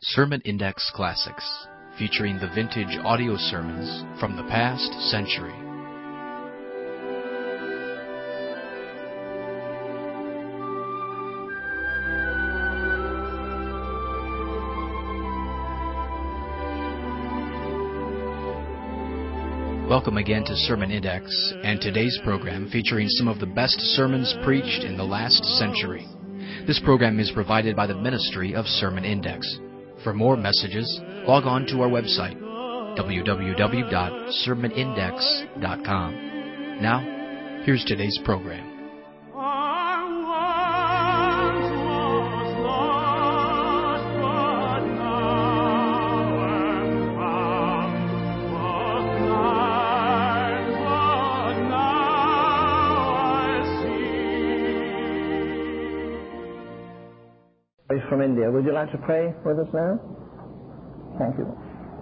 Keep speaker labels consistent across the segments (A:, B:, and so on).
A: Sermon Index Classics, featuring the vintage audio sermons from the past century. Welcome again to Sermon Index, and today's program featuring some of the best sermons preached in the last century. This program is provided by the Ministry of Sermon Index. For more messages, log on to our website, www.sermonindex.com. Now, here's today's program.
B: From India. Would you like to pray with us now? Thank you.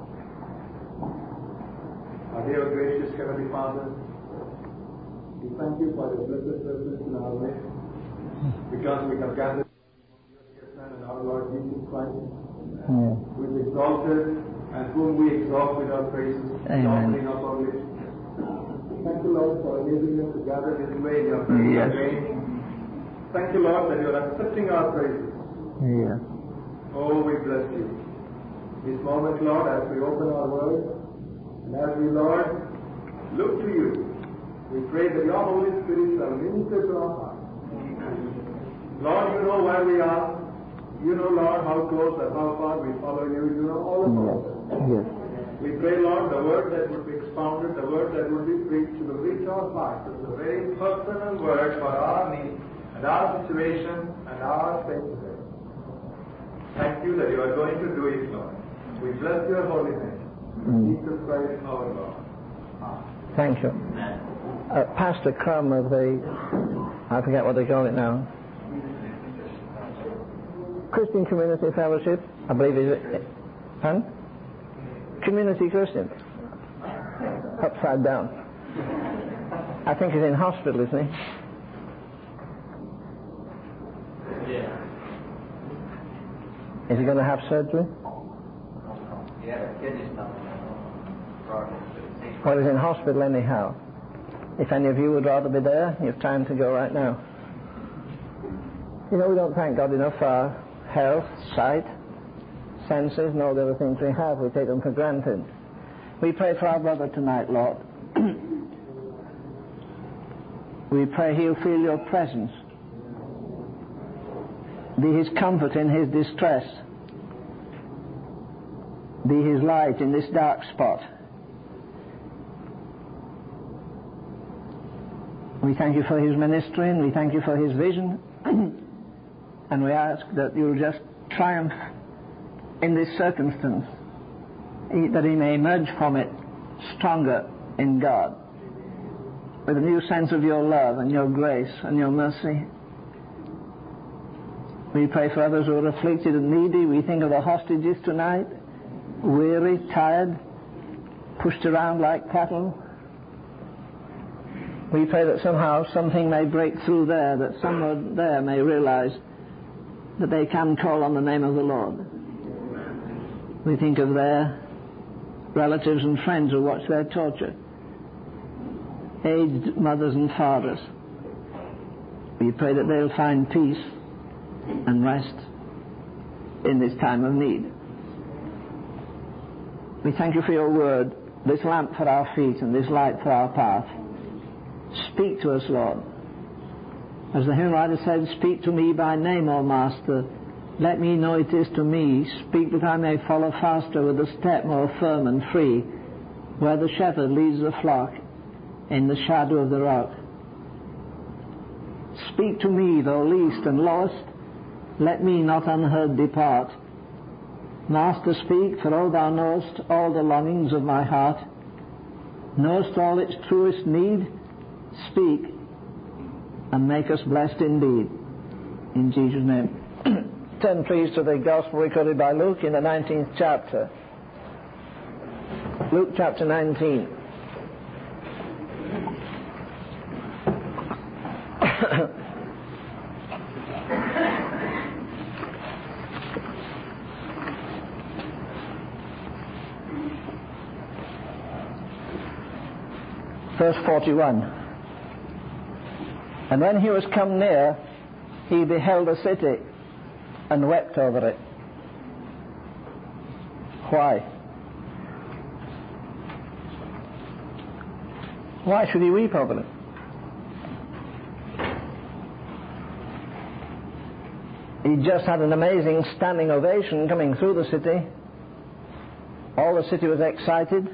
C: Our dear gracious Heavenly Father, we thank you for your blessed presence in our midst, because we have gathered your Son and our Lord Jesus Christ, who is exalted and whom we exalt with our praises, offering up our lips. Thank you, Lord, for enabling us to gather this way in your presence again. Thank you, Lord, that you are accepting our praises.
B: Yes.
C: Oh, we bless you. This moment, Lord, as we open our word, and as we, Lord, look to you, we pray that your Holy Spirit shall minister to our hearts. Lord, you know where we are. You know, Lord, how close and how far we follow you. You know all about us.
B: Yes.
C: We pray, Lord, the word that would be expounded, the word that would be preached, will reach our hearts as a very personal word for our need and our situation and our faith today. Thank you that you are going to do it, Lord. We bless your holy name. Jesus Christ, our Lord. Amen.
B: Thank you. Pastor Crum of the, I forget what they call it now, Christian Community Fellowship, I believe is it? Pardon? Community Christian. Upside down. I think he's in hospital, isn't he?
C: Yeah.
B: Is he going to have surgery?
C: Yeah, kidney stone.
B: Well, he's in hospital anyhow. If any of you would rather be there, you have time to go right now. You know, we don't thank God enough for our health, sight, senses, and all the other things we have. We take them for granted. We pray for our brother tonight, Lord. We pray he'll feel your presence. Be his comfort in his distress. Be his light in this dark spot. We thank you for his ministry, and we thank you for his vision. And we ask that you'll just triumph in this circumstance, that he may emerge from it stronger in God, with a new sense of your love and your grace and your mercy. We pray for others who are afflicted and needy. We think of the hostages tonight, weary, tired, pushed around like cattle. We pray that somehow something may break through there, that someone there may realize that they can call on the name of the Lord. We think of their relatives and friends who watch their torture, aged mothers and fathers. We pray that they'll find peace and rest in this time of need. We thank you for your word, this lamp for our feet and this light for our path. Speak to us, Lord. As the hymn writer said, speak to me by name, O Master. Let me know it is to me. Speak that I may follow faster with a step more firm and free, where the shepherd leads the flock in the shadow of the rock. Speak to me, though least and lowest. Let me not unheard depart. Master, speak, for oh, thou knowest all the longings of my heart, knowest all its truest need. Speak, and make us blessed indeed. In Jesus' name. Turn please to the Gospel recorded by Luke in the 19th chapter. Luke chapter 19. Verse 41. And when he was come near, he beheld a city and wept over it. Why? Why should he weep over it? He just had an amazing standing ovation coming through the city. All the city was excited.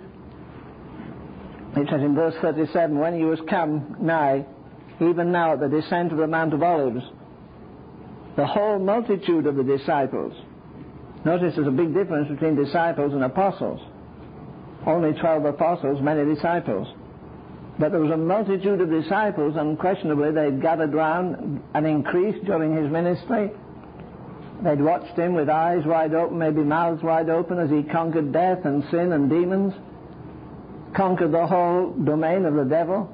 B: It says in verse 37, when he was come nigh, even now at the descent of the Mount of Olives, the whole multitude of the disciples. Notice there's a big difference between disciples and apostles. Only 12 apostles, many disciples. But there was a multitude of disciples, unquestionably they'd gathered round and increased during his ministry. They'd watched him with eyes wide open, maybe mouths wide open, as he conquered death and sin and demons, conquered the whole domain of the devil.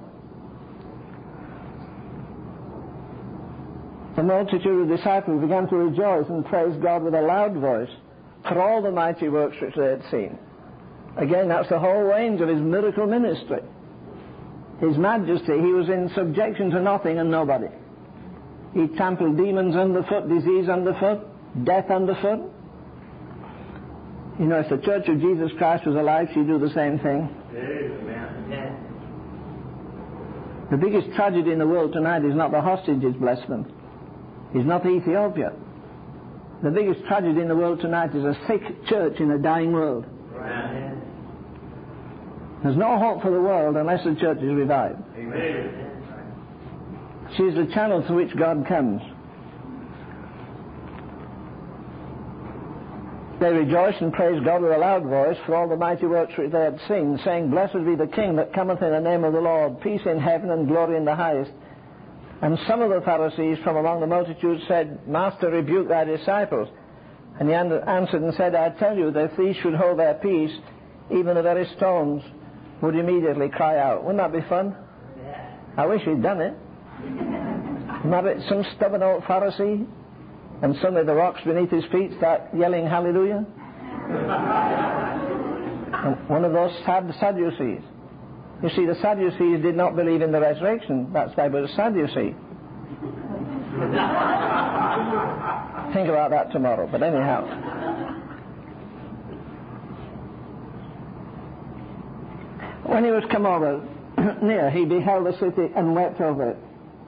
B: The multitude of disciples began to rejoice and praise God with a loud voice for all the mighty works which they had seen. Again, that's the whole range of his miracle ministry. His majesty, he was in subjection to nothing and nobody. He trampled demons underfoot, disease underfoot, death underfoot. You know, if the Church of Jesus Christ was alive, she'd do the same thing. Amen. The biggest tragedy in the world tonight is not the hostages, bless them. It's not Ethiopia. The biggest tragedy in the world tonight is a sick church in a dying world. Amen. There's no hope for the world unless the church is revived. Amen. She's the channel through which God comes. They rejoiced and praised God with a loud voice for all the mighty works which they had seen, saying, Blessed be the King that cometh in the name of the Lord, peace in heaven and glory in the highest. And some of the Pharisees from among the multitude said, Master, rebuke thy disciples. And he answered and said, I tell you that if these should hold their peace, even the very stones would immediately cry out. Wouldn't that be fun? I wish he'd done it. Imagine some stubborn old Pharisee, and suddenly the rocks beneath his feet start yelling hallelujah. And one of those sad Sadducees. You see, the Sadducees did not believe in the resurrection. That's why they were a Sadducee. Think about that tomorrow. But anyhow. When he was come over near, he beheld the city and wept over it.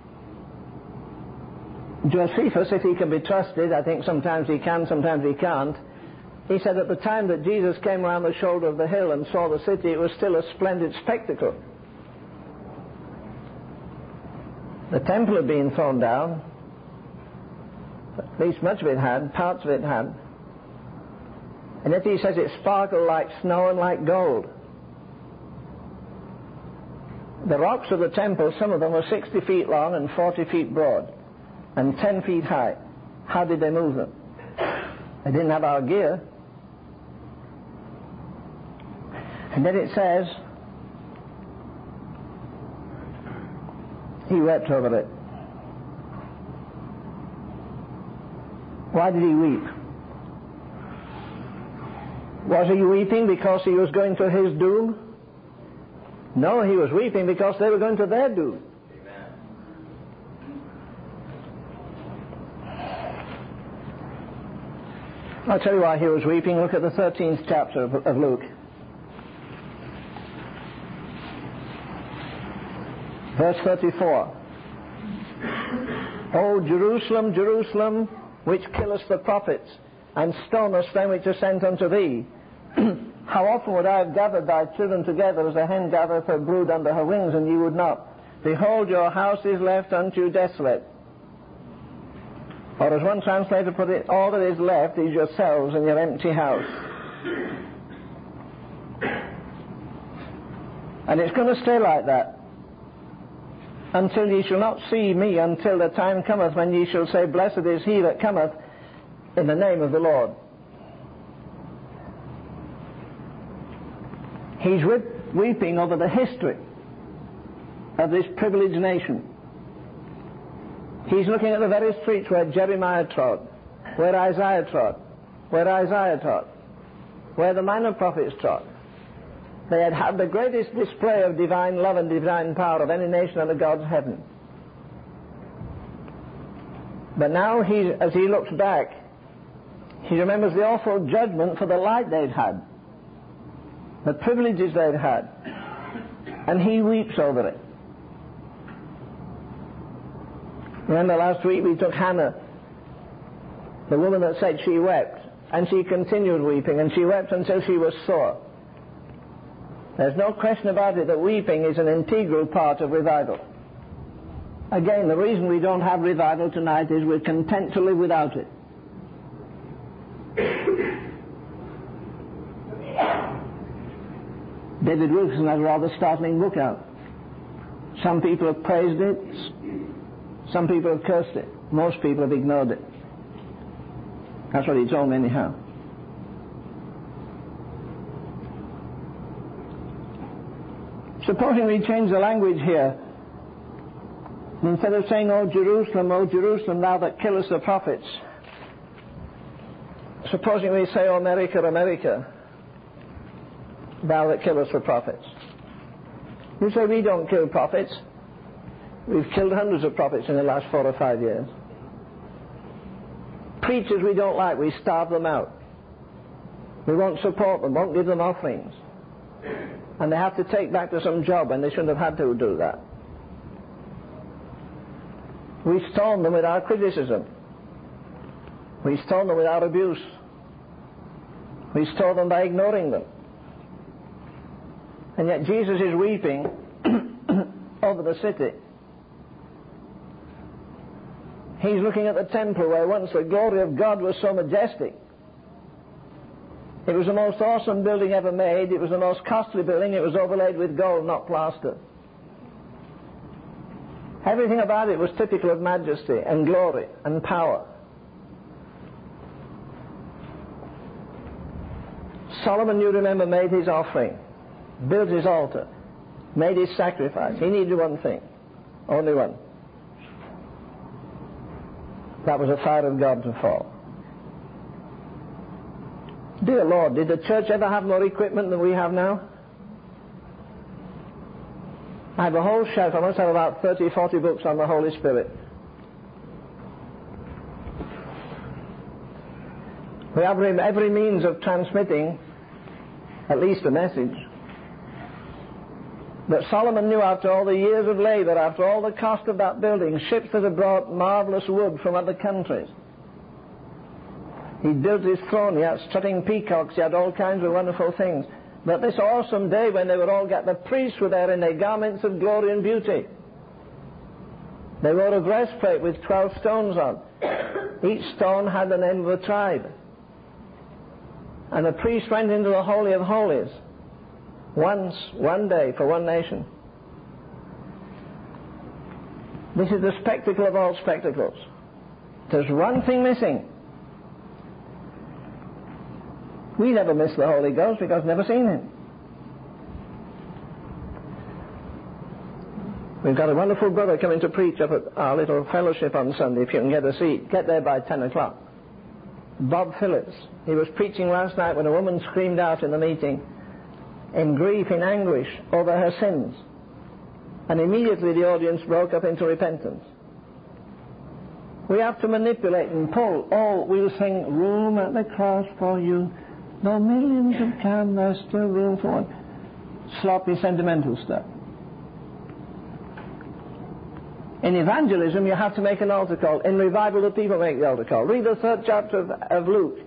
B: Josephus, if he can be trusted, I think sometimes he can, sometimes he can't, he said at the time that Jesus came around the shoulder of the hill and saw the city, it was still a splendid spectacle. The temple had been thrown down, at least much of it had, parts of it had. And yet he says it sparkled like snow and like gold. The rocks of the temple, some of them were 60 feet long and 40 feet broad and 10 feet high. How did they move them? They didn't have our gear. And then it says, he wept over it. Why did he weep? Was he weeping because he was going to his doom? No, he was weeping because they were going to their doom. I'll tell you why he was weeping. Look at the 13th chapter of Luke. Verse 34. O Jerusalem, Jerusalem, which killest the prophets, and stonest them which are sent unto thee. How often would I have gathered thy children together as a hen gathereth her brood under her wings, and ye would not. Behold, your house is left unto you desolate. Or as one translator put it, all that is left is yourselves and your empty house. And it's going to stay like that until ye shall not see me, until the time cometh when ye shall say, Blessed is he that cometh in the name of the Lord. He's weeping over the history of this privileged nation. He's looking at the very streets where Jeremiah trod, where Isaiah trod, where the minor prophets trod. They had had the greatest display of divine love and divine power of any nation under God's heaven. But now, as he looks back, he remembers the awful judgment for the light they'd had, the privileges they'd had, and he weeps over it. Remember last week we took Hannah, the woman that said she wept, and she continued weeping, and she wept until she was sore. There's no question about it that weeping is an integral part of revival. Again, the reason we don't have revival tonight is we're content to live without it. David Wilkerson has a rather startling book out. Some people have praised it, some people have cursed it, most people have ignored it. That's what he told me anyhow. Supposing we change the language here, instead of saying, O Jerusalem, thou that killest the prophets, supposing we say, O America, America, thou that killest the prophets. You say, we don't kill prophets. We've killed hundreds of prophets in the last 4 or 5 years. Preachers we don't like, we starve them out. We won't support them, won't give them offerings. And they have to take back to some job when they shouldn't have had to do that. We storm them with our criticism. We storm them with our abuse. We storm them by ignoring them. And yet Jesus is weeping over the city. He's looking at the temple where once the glory of God was so majestic. It was the most awesome building ever made. It was the most costly building. It was overlaid with gold, not plaster. Everything about it was typical of majesty and glory and power. Solomon, you remember, made his offering, built his altar, made his sacrifice. He needed one thing, only one. That was the fire of God to fall. Dear Lord, did the church ever have more equipment than we have now? I have a whole shelf. I must have about 30, 40 books on the Holy Spirit. We have every means of transmitting at least a message. But Solomon knew, after all the years of labor, after all the cost of that building, ships that had brought marvelous wood from other countries. He built his throne, he had strutting peacocks, he had all kinds of wonderful things. But this awesome day when they were all the priests were there in their garments of glory and beauty. They wore a breastplate with 12 stones on. Each stone had the name of a tribe. And the priest went into the Holy of Holies once, one day, for one nation. This is the spectacle of all spectacles. There's one thing missing. We never miss the Holy Ghost because we've never seen Him. We've got a wonderful brother coming to preach up at our little fellowship on Sunday, if you can get a seat. Get there by 10 o'clock. Bob Phillips. He was preaching last night when a woman screamed out in the meeting in grief, in anguish over her sins. And immediately the audience broke up into repentance. We have to manipulate and pull. Oh, we'll sing room at the cross for you. Though millions have come, there's still room for one. Sloppy, sentimental stuff. In evangelism, you have to make an altar call. In revival, the people make the altar call. Read the 3rd chapter of Luke.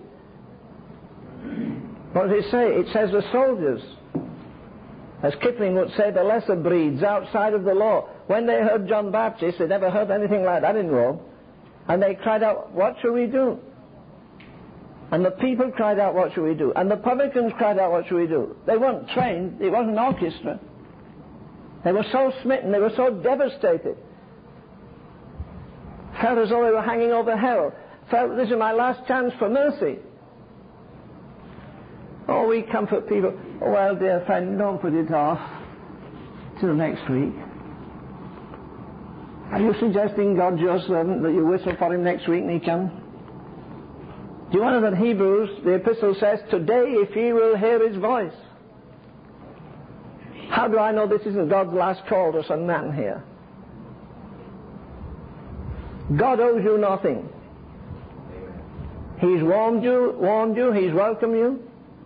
B: What does it say? It says the soldiers, as Kipling would say, the lesser breeds outside of the law. When they heard John Baptist, they never heard anything like that in Rome, and they cried out, what shall we do? And the people cried out, what shall we do? And the publicans cried out, what shall we do? They weren't trained. It wasn't an orchestra. They were so smitten. They were so devastated. Felt as though they were hanging over hell. Felt this is my last chance for mercy. Oh, we comfort people. Oh, well, dear friend, don't put it off till next week. Are you suggesting God's your servant, that you whistle for him next week and he comes? Do you know that Hebrews, the epistle says, today if ye will hear his voice. How do I know this isn't God's last call to some man here? God owes you nothing. He's warned you, He's welcomed you.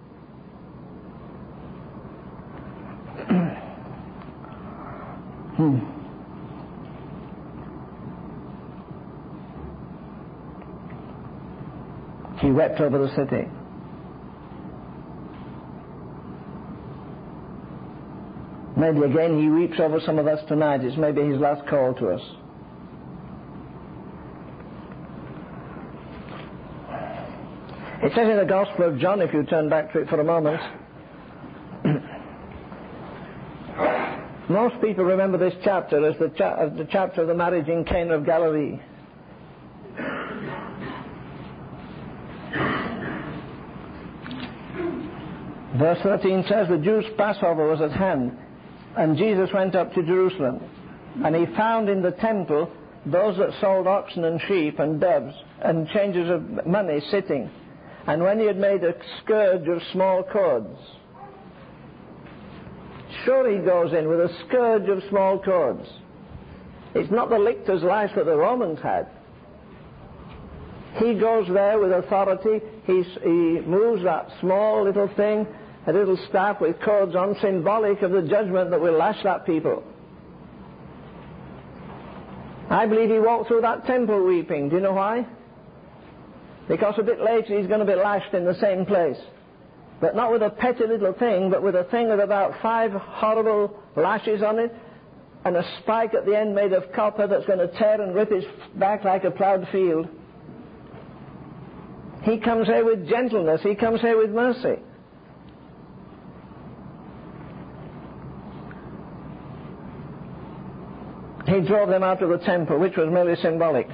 B: He wept over the city. Maybe again He weeps over some of us tonight. It's maybe His last call to us. It says in the Gospel of John, if you turn back to it for a moment, most people remember this chapter as the chapter of the marriage in Cana of Galilee. Verse 13 says, the Jews' Passover was at hand, and Jesus went up to Jerusalem, and He found in the temple those that sold oxen and sheep and doves and changes of money sitting. And when He had made a scourge of small cords, sure He goes in with a scourge of small cords. It's not the lictor's lice that the Romans had. He goes there with authority. He moves that small little thing, a little staff with cords on, symbolic of the judgment that will lash that people. I believe He walked through that temple weeping. Do you know why? Because a bit later He's going to be lashed in the same place. But not with a petty little thing, but with a thing with about 5 horrible lashes on it, and a spike at the end made of copper that's going to tear and rip His back like a ploughed field. He comes here with gentleness. He comes here with mercy. He drove them out of the temple, which was merely symbolic.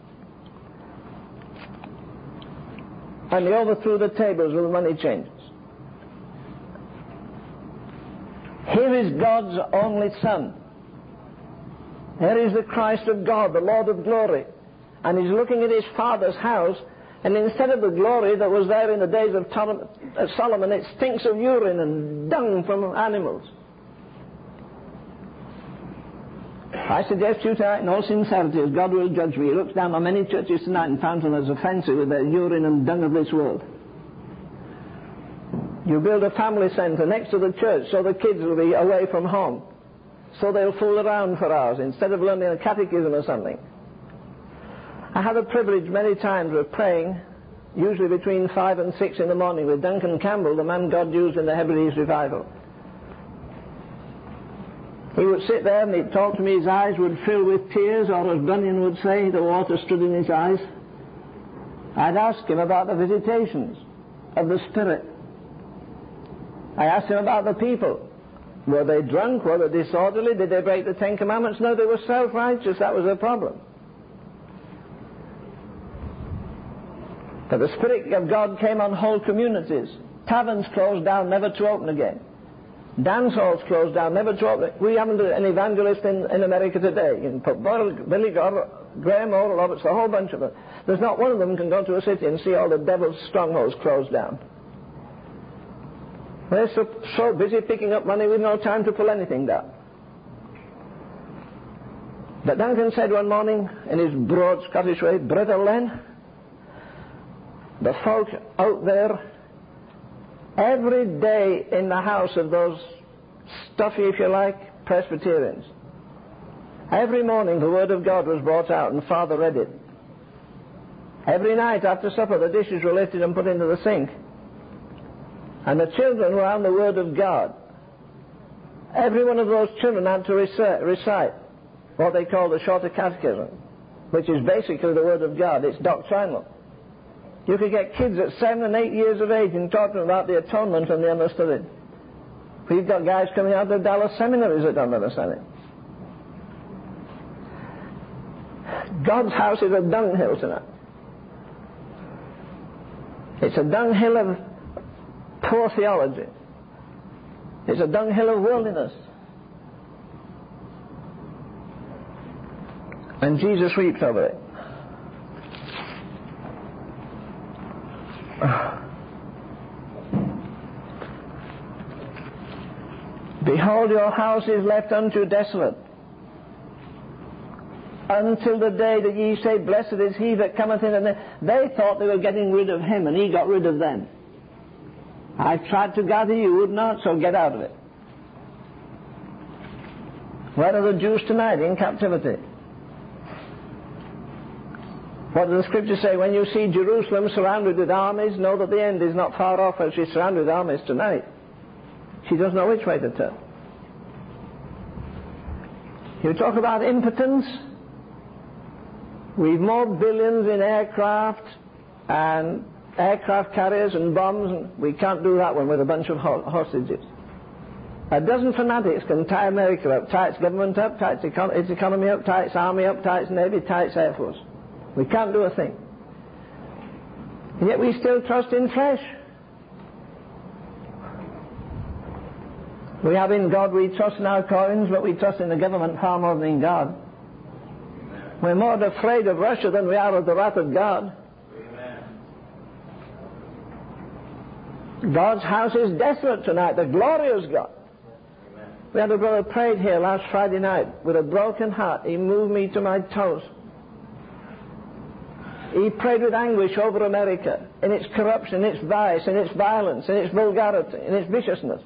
B: And He overthrew the tables with the money changers. Here is God's only Son. Here is the Christ of God, the Lord of glory. And He's looking at His Father's house, and instead of the glory that was there in the days of Solomon, it stinks of urine and dung from animals. I suggest to you tonight, in all sincerity, as God will judge me, He looks down on many churches tonight and finds them as offensive with their urine and dung of this world. You build a family centre next to the church so the kids will be away from home, so they'll fool around for hours instead of learning a catechism or something. I had the privilege many times of praying, usually between 5 and 6 in the morning, with Duncan Campbell, the man God used in the Hebrides revival. He would sit there and he'd talk to me, his eyes would fill with tears, or as Bunyan would say, the water stood in his eyes. I'd ask him about the visitations of the Spirit. I asked him about the people. Were they drunk? Were they disorderly? Did they break the 10 Commandments? No, they were self-righteous. That was their problem. But the Spirit of God came on whole communities. Taverns closed down, never to open again. Dance halls closed down, never to open. We haven't an evangelist in America today. You can put Billy Graham, Oral Roberts, a whole bunch of them. There's not one of them can go to a city and see all the devil's strongholds closed down. They're so busy picking up money with no time to pull anything down. But Duncan said one morning in his broad Scottish way, Brother Len, the folk out there, every day in the house of those stuffy, if you like, Presbyterians, every morning the Word of God was brought out and Father read it. Every night after supper the dishes were lifted and put into the sink. And the children were on the Word of God. Every one of those children had to recite what they call the Shorter Catechism, which is basically the Word of God. It's doctrinal. You could get kids at 7 and 8 years of age and talk to them about the atonement and they understood it. We've got guys coming out of Dallas seminaries that don't understand it. God's house is a dunghill tonight. It's a dunghill of poor theology. It's a dunghill of worldliness. And Jesus weeps over it. Behold, your house is left unto you desolate, until the day that ye say, blessed is he that cometh in. And they thought they were getting rid of him, and he got rid of them. I've tried to gather you, would not, so get out of it. Where are the Jews tonight? In captivity. What does the scripture say? When you see Jerusalem surrounded with armies, know that the end is not far off, as she's surrounded with armies tonight. She doesn't know which way to turn. You talk about impotence. We've more billions in aircraft and aircraft carriers and bombs, and we can't do that one with a bunch of hostages. A dozen fanatics can tie America up, tie its government up, tie its economy up, tie its army up, tie its navy, tie its air force. We can't do a thing. And yet we still trust in flesh. We have in God, we trust in our coins, but we trust in the government far more than in God. We're more afraid of Russia than we are of the wrath of God. God's house is desolate tonight, the glorious God. We had a brother prayed here last Friday night with a broken heart. He moved me to my toes. He prayed with anguish over America, in its corruption, in its vice, in its violence, in its vulgarity, in its viciousness.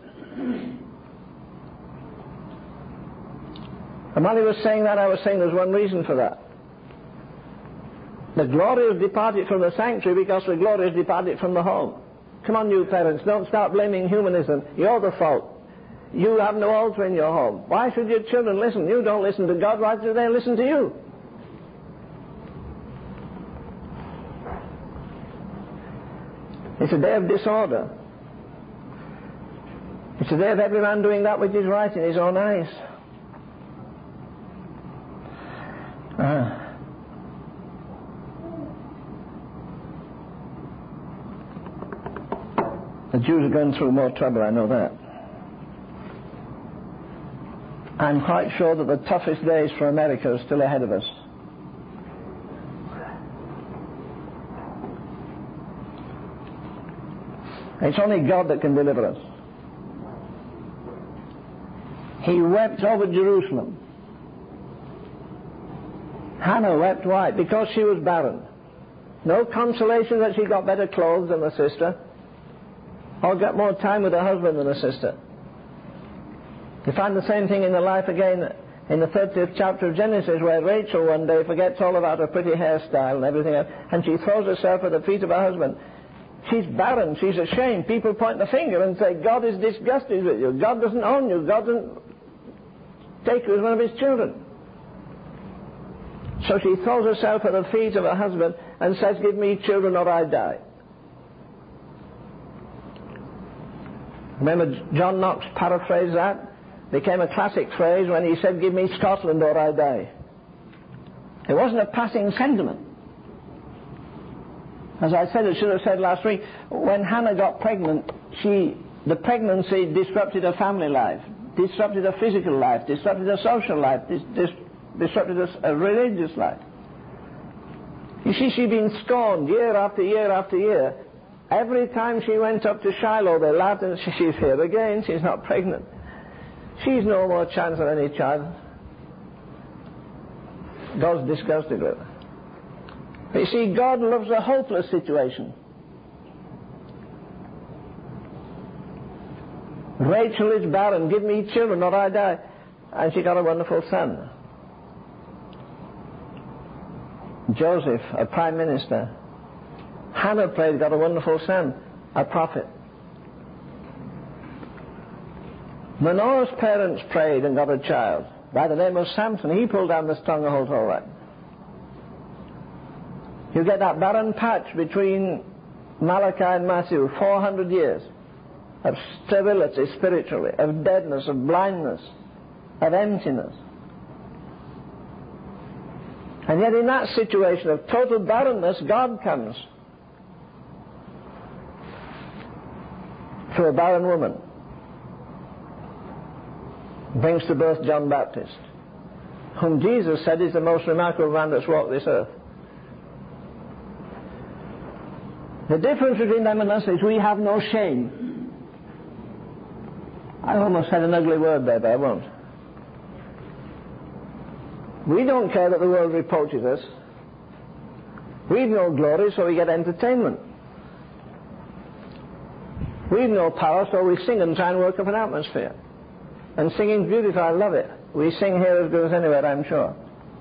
B: And while he was saying that, I was saying there's one reason for that. The glory has departed from the sanctuary because the glory has departed from the home. Come on, you parents, don't start blaming humanism. You're the fault. You have no altar in your home. Why should your children listen? You don't listen to God. Why should they listen to you? It's a day of disorder. It's a day of every man doing that which is right in his own eyes. The Jews are going through more trouble, I know that. I'm quite sure that the toughest days for America are still ahead of us. It's only God that can deliver us. He wept over Jerusalem. Hannah wept why? Because she was barren. No consolation that she got better clothes than the sister, or got more time with her husband than the sister. You find the same thing in the life again in the 30th chapter of Genesis, where Rachel one day forgets all about her pretty hairstyle and everything else, and she throws herself at the feet of her husband. She's barren, she's ashamed. People point the finger and say, God is disgusted with you. God doesn't own you. God doesn't take you as one of his children. So she throws herself at the feet of her husband and says, give me children or I die. Remember John Knox paraphrased that? Became a classic phrase when he said, give me Scotland or I die. It wasn't a passing sentiment. As I said, I should have said last week, when Hannah got pregnant, the pregnancy disrupted her family life, disrupted her physical life, disrupted her social life, disrupted her religious life. You see, she'd been scorned year after year after year. Every time she went up to Shiloh, they laughed and said, she's here again, she's not pregnant. She's no more chance of any child. God's disgusted with her. But you see, God loves a hopeless situation. Rachel is barren, give me children or I die. And she got a wonderful son. Joseph, a prime minister. Hannah prayed, got a wonderful son, a prophet. Manoah's parents prayed and got a child by the name of Samson. He pulled down the stronghold all right. You get that barren patch between Malachi and Matthew, 400 years of sterility spiritually, of deadness, of blindness, of emptiness. And yet in that situation of total barrenness, God comes to a barren woman, brings to birth John Baptist, whom Jesus said is the most remarkable man that's walked this earth. The difference between them and us is we have no shame. I almost said an ugly word there, but I won't. We don't care that the world reproaches us. We've no glory, so we get entertainment. We've no power, so we sing and try and work up an atmosphere. And singing's beautiful, I love it. We sing here as good as anywhere, I'm sure.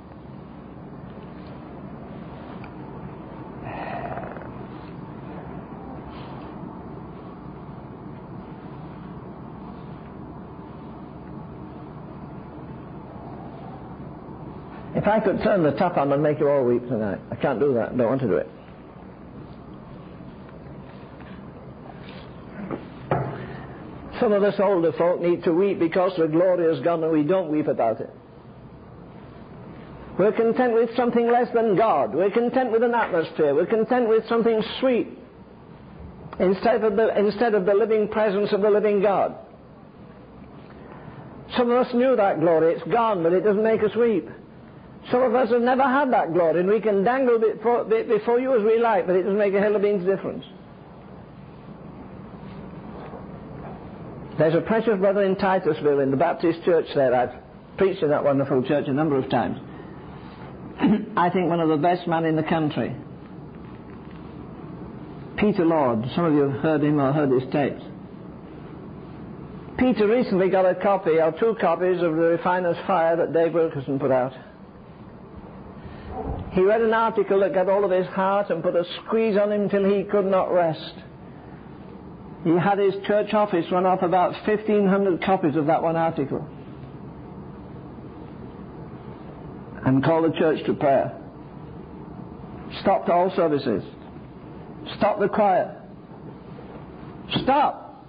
B: If I could turn the tap on and make you all weep tonight, I can't do that, I don't want to do it. Some of us older folk need to weep because the glory is gone and we don't weep about it. We're content with something less than God. We're content with an atmosphere. We're content with something sweet instead of the living presence of the living God. Some of us knew that glory. It's gone, but it doesn't make us weep. Some of us have never had that glory, and we can dangle it before you as we like, but it doesn't make a hell of a beans difference. There's a precious brother in Titusville in the Baptist church there. I've preached in that wonderful church a number of times. I think one of the best men in the country. Peter Lord. Some of you have heard him or heard his tapes. Peter recently got a copy or 2 copies of The Refiner's Fire that Dave Wilkerson put out. He read an article that got all of his heart and put a squeeze on him till he could not rest. He had his church office run off about 1,500 copies of that one article and called the church to prayer. Stopped all services. Stopped the choir. Stop.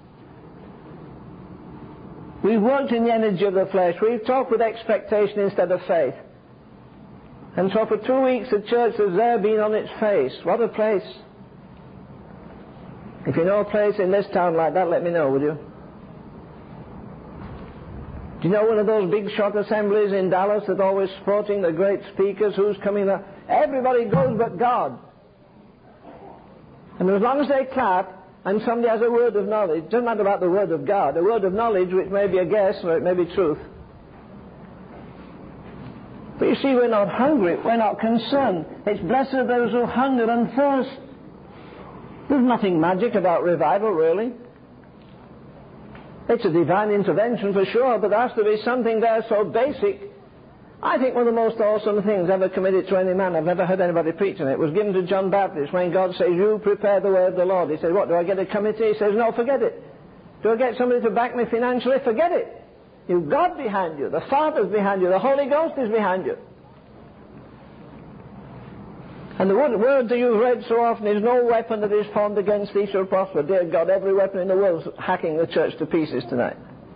B: We've worked in the energy of the flesh. We've talked with expectation instead of faith. And so for 2 weeks the church has there been on its face. What a place. If you know a place in this town like that, let me know, would you? Do you know one of those big shot assemblies in Dallas that's always sporting the great speakers? Who's coming there? Everybody goes but God. And as long as they clap and somebody has a word of knowledge, it doesn't matter about the word of God, a word of knowledge which may be a guess or it may be truth. But you see, we're not hungry, we're not concerned. It's blessed are those who hunger and thirst. There's nothing magic about revival, really. It's a divine intervention for sure, but there has to be something there so basic. I think one of the most awesome things ever committed to any man, I've never heard anybody preach on it, was given to John Baptist when God says, you prepare the way of the Lord. He says, what, do I get a committee? He says, no, forget it. Do I get somebody to back me financially? Forget it. You've God behind you, the Father's behind you, the Holy Ghost is behind you. And the word that you've read so often is no weapon that is formed against thee shall prosper. Dear God, every weapon in the world is hacking the church to pieces tonight.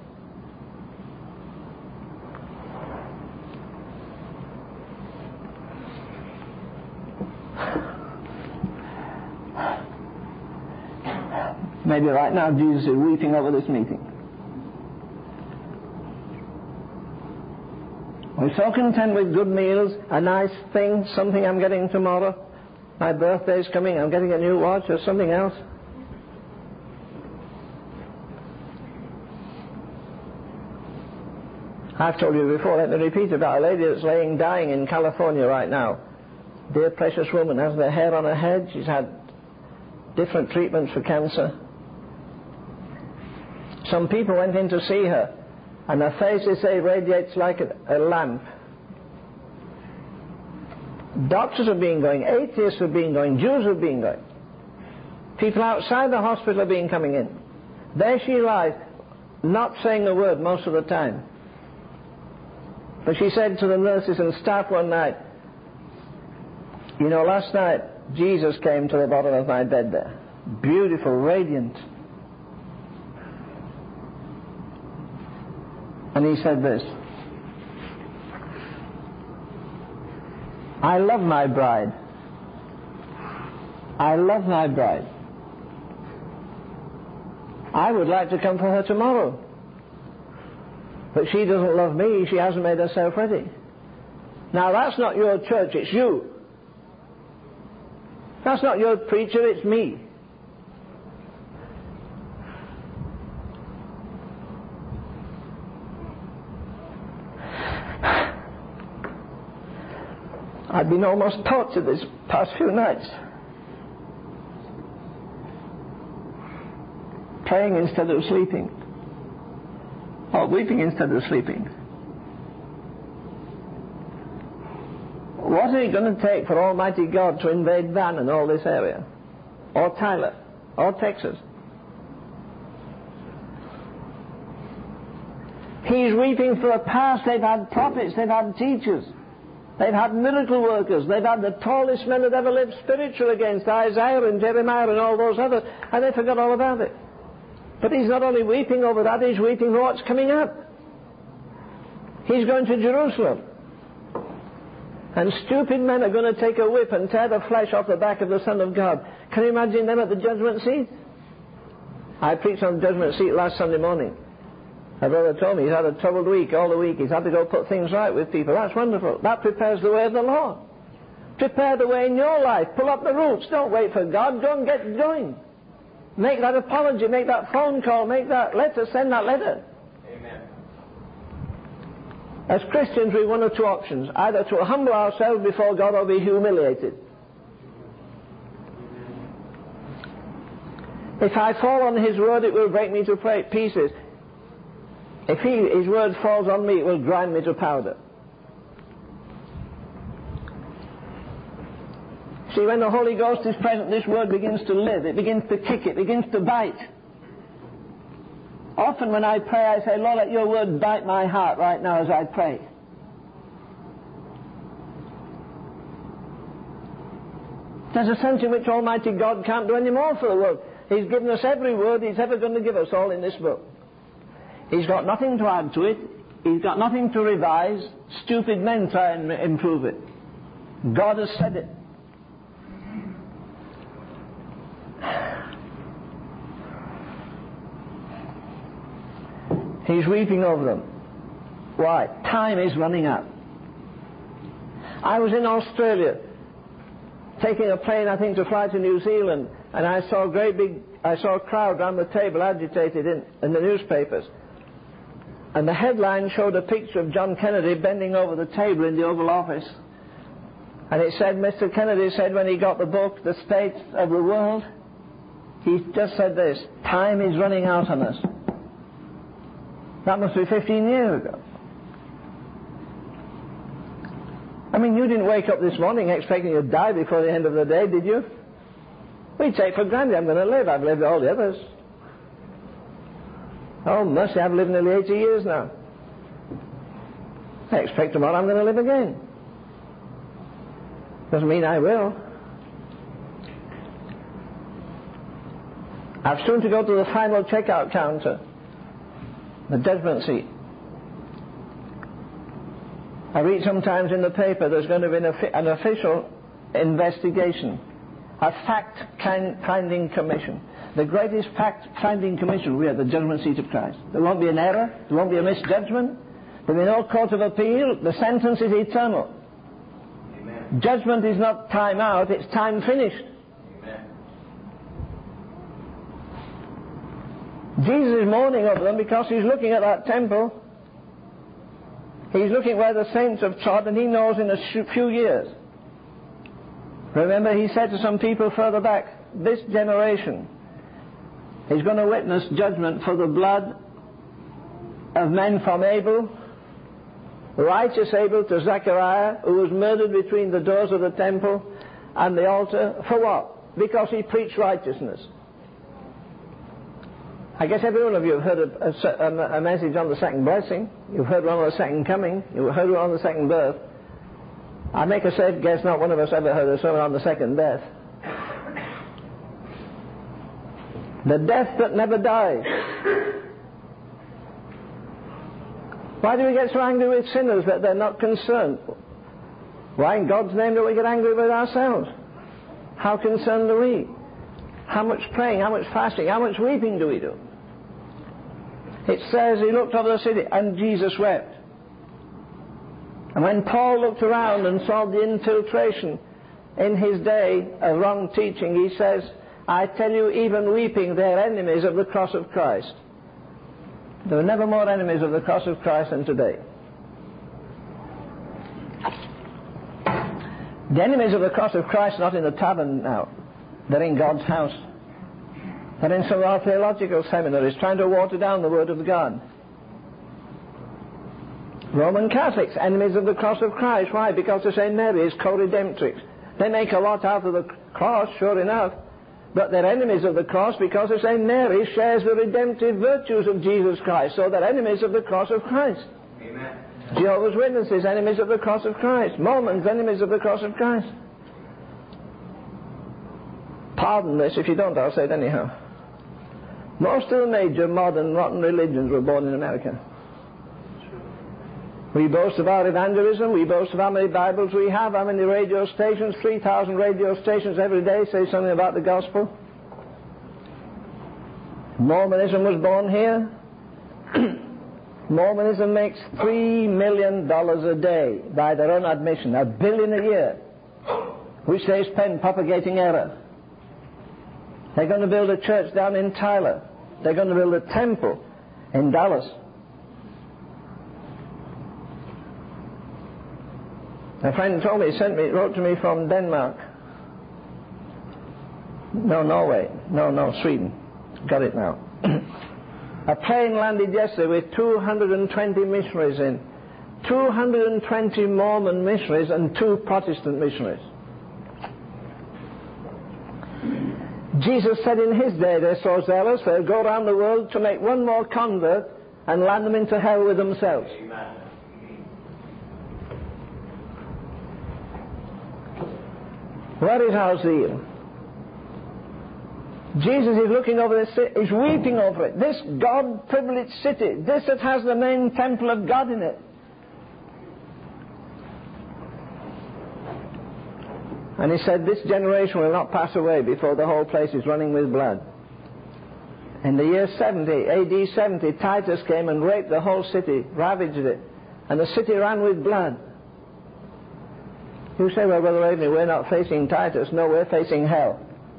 B: Maybe right now Jesus is weeping over this meeting. We're so content with good meals, a nice thing, something I'm getting tomorrow. My birthday's coming, I'm getting a new watch or something else. I've told you before, let me repeat about a lady that's dying in California right now. Dear precious woman, has the hair on her head. She's had different treatments for cancer. Some people went in to see her, and her face, they say, radiates like a lamp. Doctors have been going, atheists have been going, Jews have been going. People outside the hospital have been coming in. There she lies, not saying a word most of the time. But she said to the nurses and staff one night, you know, last night Jesus came to the bottom of my bed there. Beautiful, radiant. And he said this, I love my bride. I love my bride. I would like to come for her tomorrow. But she doesn't love me. She hasn't made herself ready. Now that's not your church, it's you. That's not your preacher, it's me. I've been almost tortured this past few nights. Praying instead of sleeping. Or weeping instead of sleeping. What is it going to take for Almighty God to invade Van and all this area? Or Tyler? Or Texas? He's weeping for a past. They've had prophets, they've had teachers, they've had miracle workers, they've had the tallest men that ever lived spiritual against Isaiah and Jeremiah and all those others, and they forgot all about it. But he's not only weeping over that, he's weeping for what's coming up. He's going to Jerusalem. And stupid men are going to take a whip and tear the flesh off the back of the Son of God. Can you imagine them at the judgment seat? I preached on the judgment seat last Sunday morning. My brother told me he's had a troubled week, all the week. He's had to go put things right with people. That's wonderful. That prepares the way of the Lord. Prepare the way in your life. Pull up the roots. Don't wait for God. Go and get going. Make that apology. Make that phone call. Make that letter. Send that letter.
C: Amen.
B: As Christians, we have one or two options. Either to humble ourselves before God or be humiliated. If I fall on His word, it will break me to pieces. If His word falls on me, it will grind me to powder. See, when the Holy Ghost is present, this word begins to live. It begins to kick. It begins to bite. Often when I pray, I say, Lord, let your word bite my heart right now as I pray. There's a sense in which Almighty God can't do any more for the world. He's given us every word He's ever going to give us, all in this book. He's got nothing to add to it. He's got nothing to revise. Stupid men try and improve it. God has said it. He's weeping over them. Why? Time is running out. I was in Australia, taking a plane, I think, to fly to New Zealand, and I saw a crowd round the table agitated in the newspapers. And the headline showed a picture of John Kennedy bending over the table in the Oval Office. And it said, Mr. Kennedy said when he got the book, The State of the World, he just said this, time is running out on us. That must be 15 years ago. I mean, you didn't wake up this morning expecting to die before the end of the day, did you? We take for granted I'm going to live. I've lived all the others. Oh, mercy, I've lived nearly 80 years now. I expect tomorrow I'm going to live again. Doesn't mean I will. I've soon to go to the final checkout counter, the judgment seat. I read sometimes in the paper there's going to be an official investigation, a fact-finding commission. The greatest fact-finding commission will be at the judgment seat of Christ. There won't be an error, there won't be a misjudgment, there will be no court of appeal, the sentence is eternal. Amen. Judgment is not time out, it's time finished. Amen. Jesus is mourning over them because He's looking at that temple. He's looking where the saints have trod, and He knows in a few years. Remember, He said to some people further back, this generation is going to witness judgment for the blood of men from Abel, righteous Abel, to Zechariah, who was murdered between the doors of the temple and the altar. For what? Because he preached righteousness. I guess every one of you have heard a message on the second blessing. You've heard one on the second coming. You've heard one on the second birth. I make a safe guess not one of us ever heard a sermon on the second death. The death that never dies. Why do we get so angry with sinners that they're not concerned? Why in God's name do we get angry with ourselves? How concerned are we? How much praying, how much fasting, how much weeping do we do? It says He looked over the city and Jesus wept. And when Paul looked around and saw the infiltration in his day of wrong teaching, he says, I tell you, even weeping, they are enemies of the cross of Christ. There are never more enemies of the cross of Christ than today. The enemies of the cross of Christ are not in the tavern now. They're in God's house. They're in some of our theological seminaries trying to water down the Word of God. Roman Catholics, enemies of the cross of Christ. Why? Because they say Mary is co-redemptrix. They make a lot out of the cross, sure enough, but they're enemies of the cross because they say Mary shares the redemptive virtues of Jesus Christ, so they're enemies of the cross of Christ.
D: Amen.
B: Jehovah's Witnesses, enemies of the cross of Christ. Mormons, enemies of the cross of Christ. Pardon this, if you don't, I'll say it anyhow. Most of the major modern rotten religions were born in America. We boast of our evangelism, we boast of how many Bibles we have, how many radio stations, 3,000 radio stations every day say something about the gospel. Mormonism was born here. Mormonism makes $3 million a day by their own admission, $1 billion a year, which they spend propagating error. They're going to build a church down in Tyler. They're going to build a temple in Dallas. A friend told me, wrote to me from Denmark. No, Norway. No, Sweden. Got it now. A plane landed yesterday with 220 missionaries in. 220 Mormon missionaries and 2 Protestant missionaries. Jesus said in his day they're so zealous they'll go around the world to make one more convert and land them into hell with themselves.
D: Amen.
B: Where is our zeal? Jesus is looking over this city, he's weeping over it. This God-privileged city, this that has the main temple of God in it. And he said, this generation will not pass away before the whole place is running with blood. In the year 70, AD 70, Titus came and raped the whole city, ravaged it, and the city ran with blood. You say, well, Brother Waveney, we're not facing Titus. No, we're facing hell.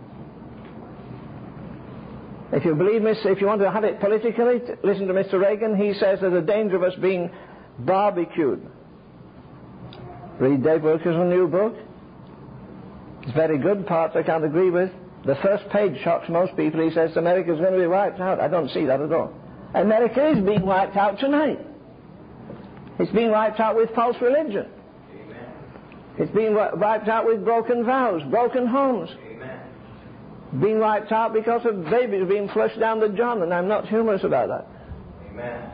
B: If you believe me, if you want to have it politically, listen to Mr. Reagan. He says there's a danger of us being barbecued. Read Dave Wilkerson's new book. It's very good, parts I can't agree with. The first page shocks most people. He says America's going to be wiped out. I don't see that at all. America is being wiped out tonight. It's being wiped out with false religion. It's being wiped out with broken vows, broken homes.
D: Amen.
B: Being wiped out because of babies being flushed down the John, and I'm not humorous about that.
D: Amen.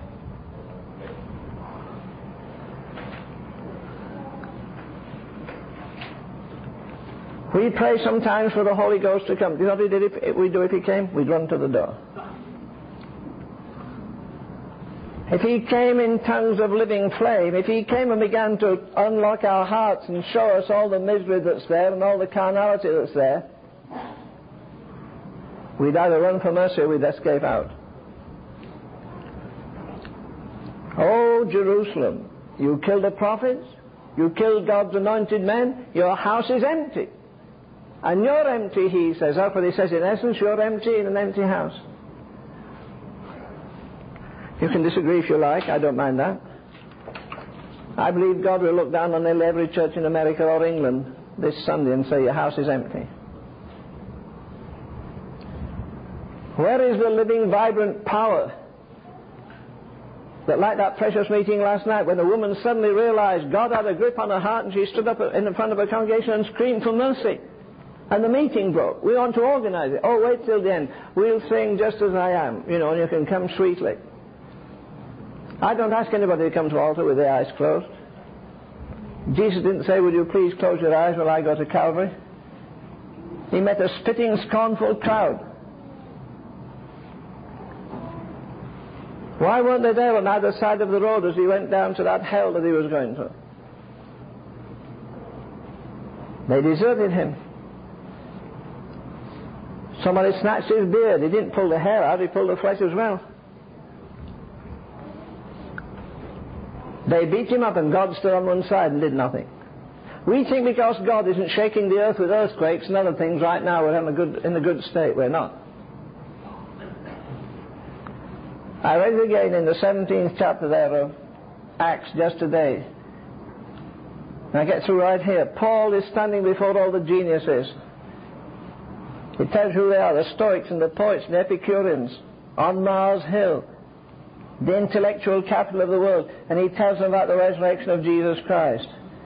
B: We pray sometimes for the Holy Ghost to come. Do you know what we'd do if he came? We'd run to the door. If he came in tongues of living flame, if he came and began to unlock our hearts and show us all the misery that's there and all the carnality that's there, we'd either run for mercy or we'd escape out. Oh, Jerusalem, you killed the prophets, you killed God's anointed men, your house is empty. And you're empty, he says. That's what he says. In essence, you're empty in an empty house. You can disagree if you like, I don't mind that. I believe God will look down on nearly every church in America or England this Sunday and say your house is empty. Where is the living, vibrant power that, like that precious meeting last night when a woman suddenly realized God had a grip on her heart and she stood up in front of a congregation and screamed for mercy? And the meeting broke. We want to organize it. Oh, wait till the end. We'll sing Just As I Am, and you can come sweetly. I don't ask anybody to come to altar with their eyes closed. Jesus didn't say, will you please close your eyes while I go to Calvary? He met a spitting, scornful crowd. Why weren't they there on either side of the road as he went down to that hell that he was going to? They deserted him. Somebody snatched his beard. He didn't pull the hair out, he pulled the flesh as well. They beat him up and God stood on one side and did nothing. We think because God isn't shaking the earth with earthquakes and other things right now we're in a good state. We're not. I read it again in the 17th chapter there of Acts just today. Now get to right here. Paul is standing before all the geniuses. He tells you who they are, the Stoics and the Poets and the Epicureans, on Mars Hill, the intellectual capital of the world. And he tells them about the resurrection of Jesus Christ.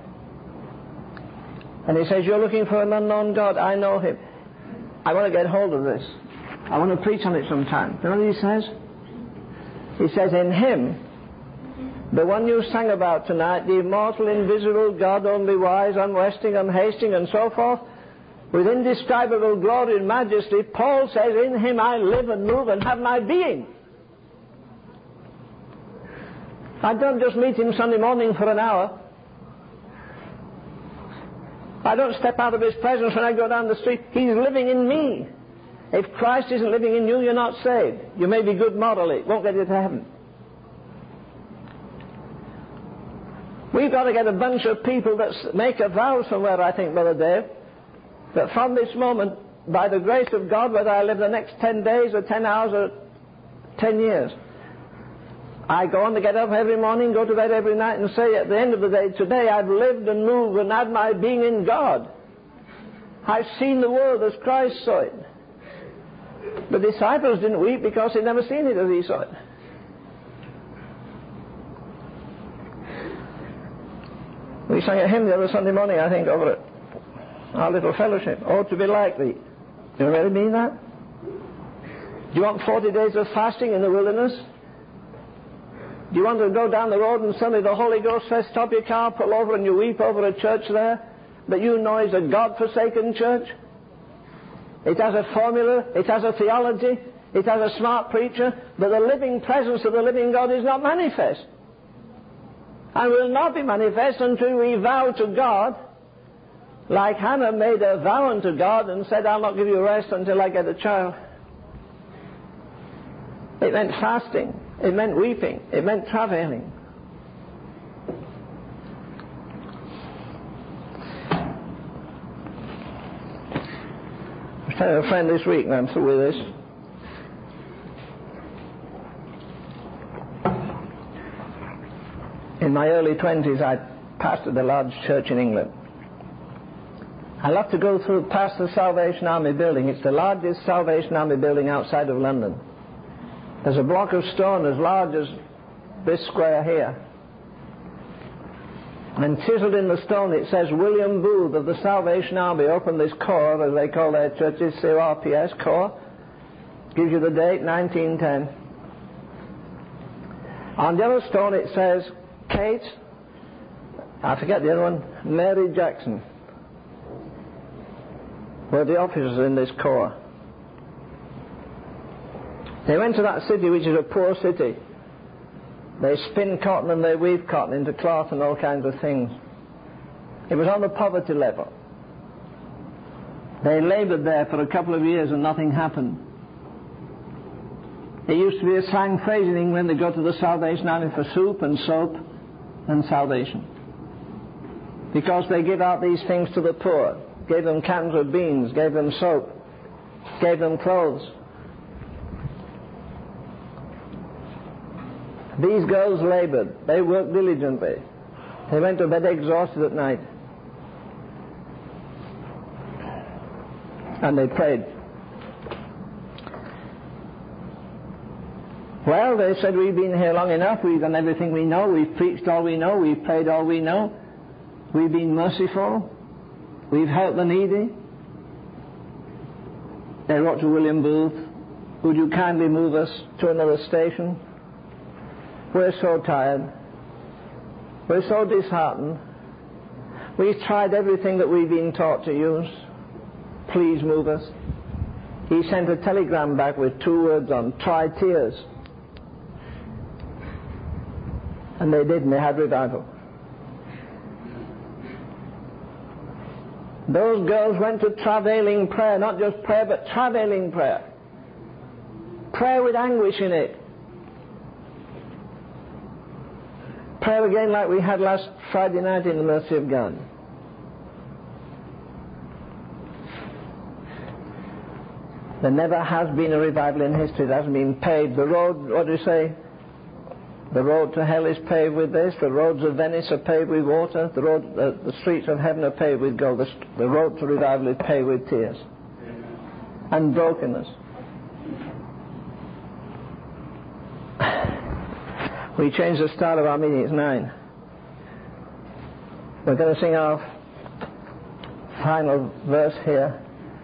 B: And he says, you're looking for an unknown God. I know him. I want to get hold of this. I want to preach on it sometime. You know what he says? He says, in him, the one you sang about tonight, the immortal, invisible God, only wise, unresting, unhasting, and so forth, with indescribable glory and majesty, Paul says, in him I live and move and have my being. I don't just meet him Sunday morning for an hour. I don't step out of his presence when I go down the street. He's living in me. If Christ isn't living in you, you're not saved. You may be good morally. It won't get you to heaven. We've got to get a bunch of people that make a vow somewhere, I think, Brother Dave, that from this moment, by the grace of God, whether I live the next 10 days or 10 hours or 10 years, I go on to get up every morning, go to bed every night and say at the end of the day, today I've lived and moved and had my being in God. I've seen the world as Christ saw it. The disciples didn't weep because they'd never seen it as he saw it. We sang a hymn the other Sunday morning, I think, over at our little fellowship. Oh, to be like thee. Do you really mean that? Do you want 40 days of fasting in the wilderness? Do you want to go down the road and suddenly the Holy Ghost says, stop your car, pull over, and you weep over a church there that you know is a God-forsaken church? It has a formula, it has a theology, it has a smart preacher, but the living presence of the living God is not manifest. And will not be manifest until we vow to God, like Hannah made a vow unto God and said, I'll not give you rest until I get a child. It meant fasting. It meant weeping. It meant travailing. I was telling a friend this week, and I'm through with this. In my early 20s, I pastored a large church in England. I love to go past the Salvation Army building. It's the largest Salvation Army building outside of London. There's a block of stone as large as this square here. And chiseled in the stone it says, William Booth of the Salvation Army opened this corps, as they call their churches, CORPS, corps. Gives you the date, 1910. On the other stone it says, Kate, I forget the other one, Mary Jackson, were the officers in this corps. They went to that city, which is a poor city. They spin cotton and they weave cotton into cloth and all kinds of things. It was on the poverty level. They labored there for a couple of years and nothing happened. It used to be a slang phrase in England, they go to the Salvation Army for soup and soap and salvation. Because they give out these things to the poor. Gave them cans of beans, gave them soap, gave them clothes. These girls labored. They worked diligently. They went to bed exhausted at night. And they prayed. Well, they said, we've been here long enough. We've done everything we know. We've preached all we know. We've prayed all we know. We've been merciful. We've helped the needy. They wrote to William Booth, would you kindly move us to another station? We're so tired. We're so disheartened. We've tried everything that we've been taught to use. Please move us. He sent a telegram back with 2 words on, try tears. And they did, and they had revival. Those girls went to travailing prayer, not just prayer, but travailing prayer. Prayer with anguish in it. Prayer again like we had last Friday night in the mercy of God. There never has been a revival in history that hasn't been paved. The road, what do you say? The road to hell is paved with this. The roads of Venice are paved with water. The streets of heaven are paved with gold. The road to revival is paved with tears and brokenness. We changed the start of our meeting. It's 9. We're going to sing our final verse here.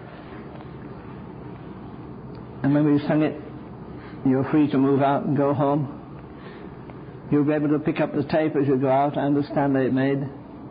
B: And when we've sung it, you're free to move out and go home. You'll be able to pick up the tape as you go out. I understand that it made.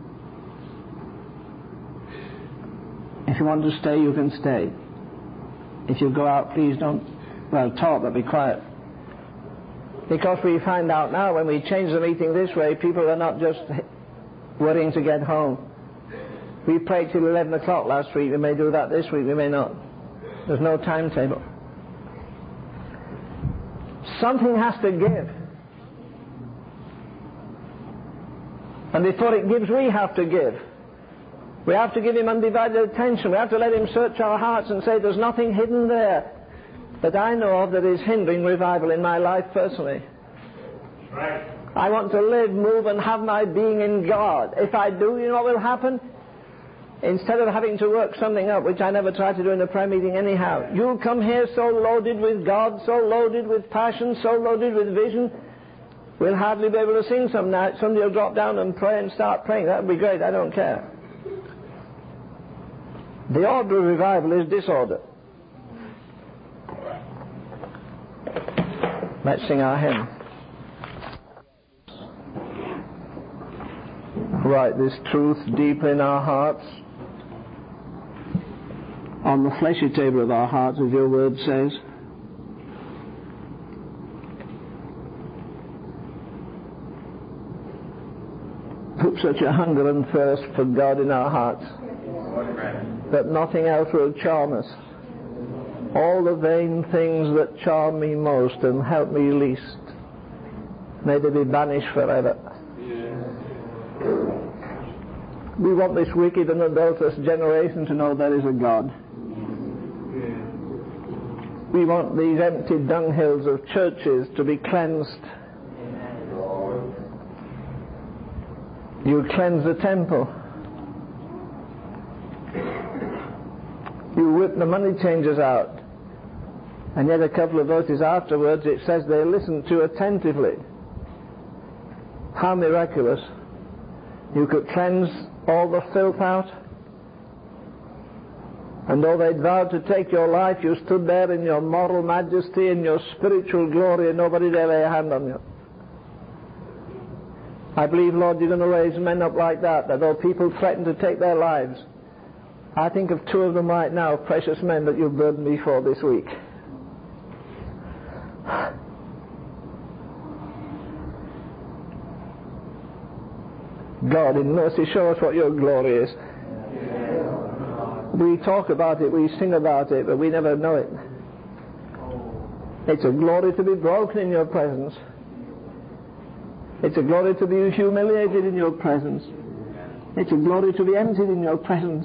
B: If you want to stay, you can stay. If you go out, please don't, talk, but be quiet. Because we find out now when we change the meeting this way, people are not just worrying to get home. We prayed till 11 o'clock last week. We may do that this week. We may not. There's no timetable. Something has to give. And before it gives, we have to give. We have to give him undivided attention. We have to let him search our hearts and say, there's nothing hidden there that I know of that is hindering revival in my life personally. Right. I want to live, move, and have my being in God. If I do, you know what will happen? Instead of having to work something up, which I never try to do in a prayer meeting anyhow, you'll come here so loaded with God, so loaded with passion, so loaded with vision, we'll hardly be able to sing some night. Somebody will drop down and pray and start praying. That would be great. I don't care. The order of revival is disorder. Let's sing our hymn. Write this truth deep in our hearts, on the fleshy table of our hearts, as your word says. Put such a hunger and thirst for God in our hearts that nothing else will charm us. All the vain things that charm me most and help me least, may they be banished forever. We want this wicked and adulterous generation to know there is a God. We want these empty dunghills of churches to be cleansed. You cleanse the temple. You whip the money changers out. And yet a couple of verses afterwards it says they listen to attentively. How miraculous. You could cleanse all the filth out. And though they'd vowed to take your life, you stood there in your moral majesty and your spiritual glory, and nobody dare lay a hand on you. I believe, Lord, you're going to raise men up like that though people threaten to take their lives. I think of 2 of them right now, precious men that you've burdened me for this week. God, in mercy, show us what your glory is. We talk about it, we sing about it, but we never know it. It's a glory to be broken in your presence. It's a glory to be humiliated in your presence. It's a glory to be emptied in your presence.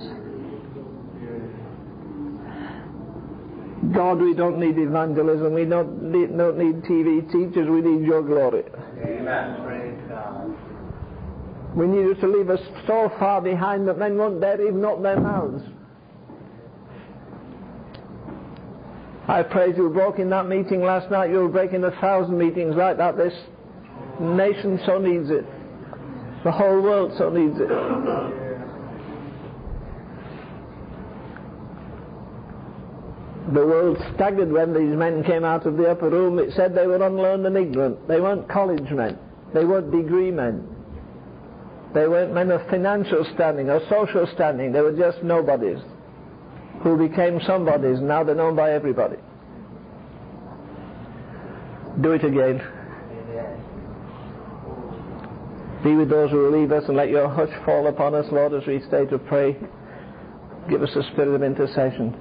B: God, we don't need evangelism. We don't need TV teachers. We need your glory. Amen. Praise God. We need you to leave us so far behind that men won't dare even open their mouths. I praise you broke in that meeting last night. You'll break in 1,000 meetings like that. This nation so needs it. The whole world so needs it. The world staggered when these men came out of the upper room. It said they were unlearned and ignorant. They weren't college men. They weren't degree men. They weren't men of financial standing or social standing. They were just nobodies who became somebodies. Now they're known by everybody. Do it again. Be with those who will leave us, and let your hush fall upon us, Lord, as we stay to pray. Give us a spirit of intercession.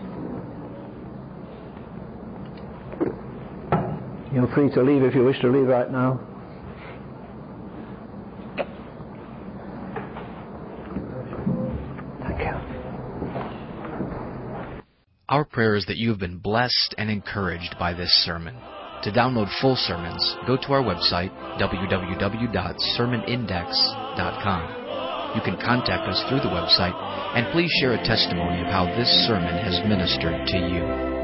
B: You're free to leave if you wish to leave right now. Thank you.
A: Our prayer is that you have been blessed and encouraged by this sermon. To download full sermons, go to our website, www.sermonindex.com. You can contact us through the website, and please share a testimony of how this sermon has ministered to you.